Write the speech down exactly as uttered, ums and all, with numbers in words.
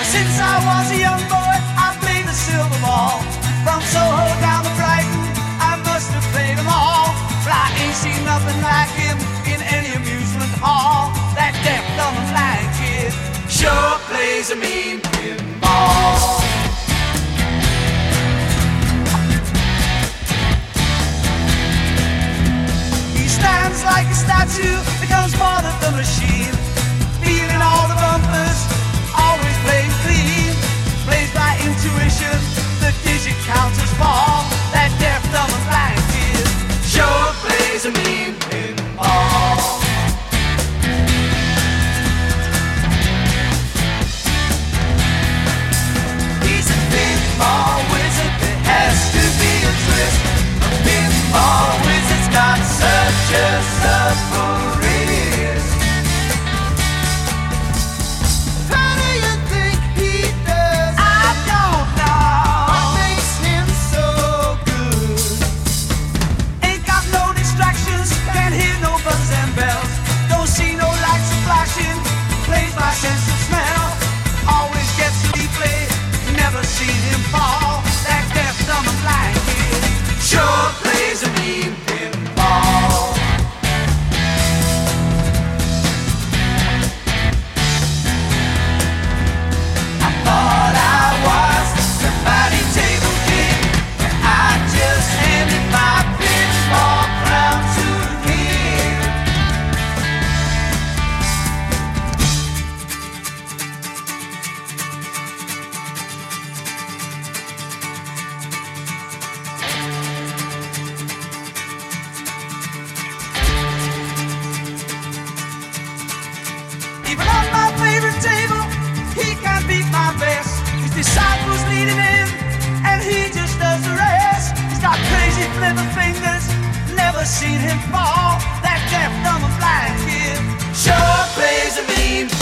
Since I was a young boy, I played the silver ball. From Soho down to Brighton, I must have played them all. But I ain't seen nothing like him in any amusement hall. That deaf, dumb, and blind kid sure plays a mean pinball. He stands like a statue, becomes part of the machine, feeling all the bumpers, always playing clean. Plays by intuition, the digit counters fall. That deaf, dumb, and blind kid sure plays a mean pinball. He's a pinball wizard, there has to be a twist. A pinball wizard's got such a supple wrist. How do you think he does? I don't know. What makes him so good? Ain't got no distractions, can't hear no buzzers and bells. Don't see no lights flashing, plays by sense of smell. Always gets to replay, never seen him fall. That deaf, dumb, and blind kid sure plays a mean pinball. I thought I was the party table king, and I just handed my pinball crown to him. Even on my favorite table, he can't beat my best. His disciples lead him in, and he just does the rest. He's got crazy flipper fingers, never seen him fall. That deaf, dumb, and blind kid sure plays a mean